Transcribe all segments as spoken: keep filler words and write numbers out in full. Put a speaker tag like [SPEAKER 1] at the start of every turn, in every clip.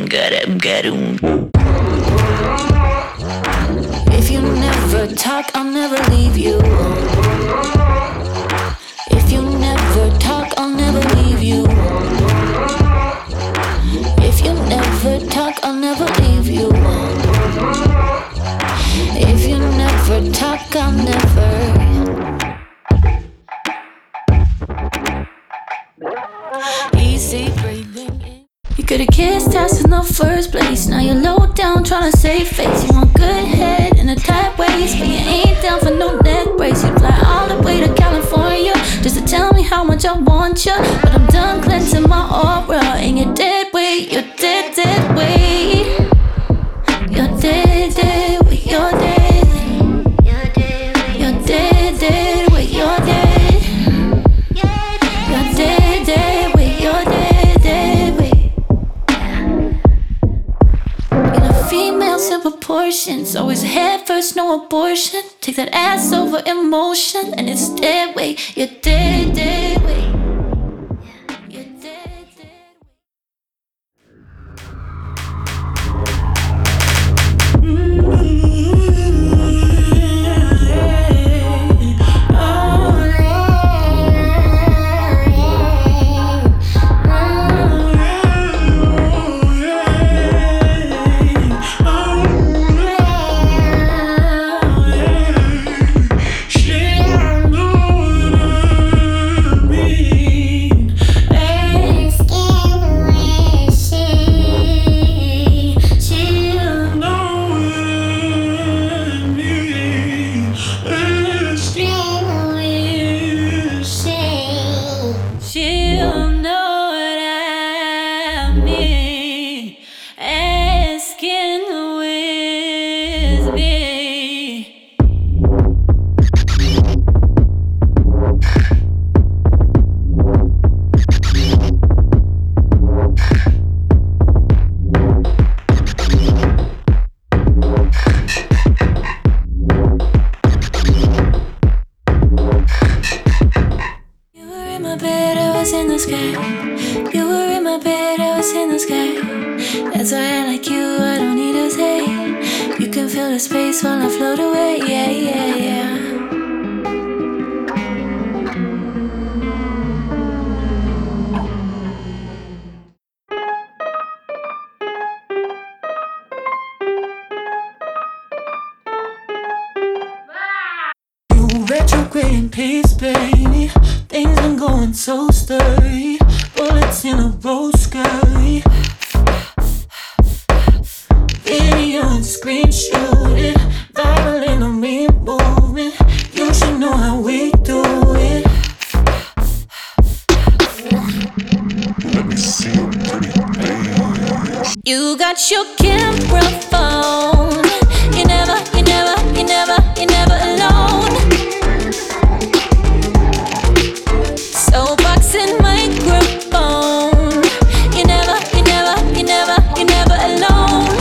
[SPEAKER 1] garam garum.
[SPEAKER 2] If you never talk, I'll never leave you. If you never talk, I'll never leave you. If you never talk, I'll never leave you. If you never talk, I'll never. Easy breathing in. You could've kissed us in the first place. Now you're low down trying to save face. You want good head in a tight waist, but you ain't down for no neck brace. You fly all the way to California just to tell me how much I want you. But I'm done cleansing my aura, and you're dead weight. You're dead, dead weight. You're dead, dead weight. You're dead. You're dead, dead weight. You're dead. You're dead, dead weight. You're dead, dead weight. In a female's in proportions, always head first, no abortion. Take that ass over emotion, and it's dead weight. You're dead, dead weight. You're dead, dead
[SPEAKER 3] retrograde in pace, baby. Things been going so sturdy. Bullets in a road scurry. Video and screen shooting. Viral in a me movement. You should know how we do it.
[SPEAKER 4] Let me see your pretty face.
[SPEAKER 2] You got your camera phone. You never, you never, you never, you never alone. Soapbox and microphone. You never, you never, you never, you never alone.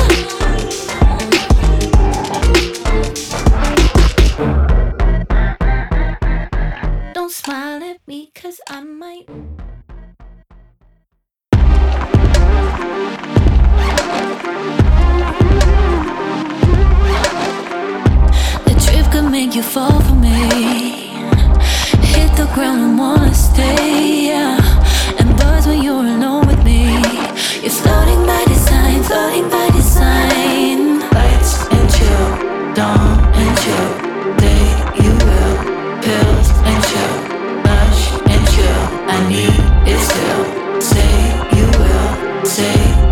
[SPEAKER 2] Don't smile at me, cause I might. Make you fall for me. Hit the ground and wanna stay, yeah. And buzz when you're alone with me. You're floating by design, floating by design.
[SPEAKER 3] Lights and chill, dawn and chill. Day you will, pills and chill. Lush and chill, I need it still. Say you will, say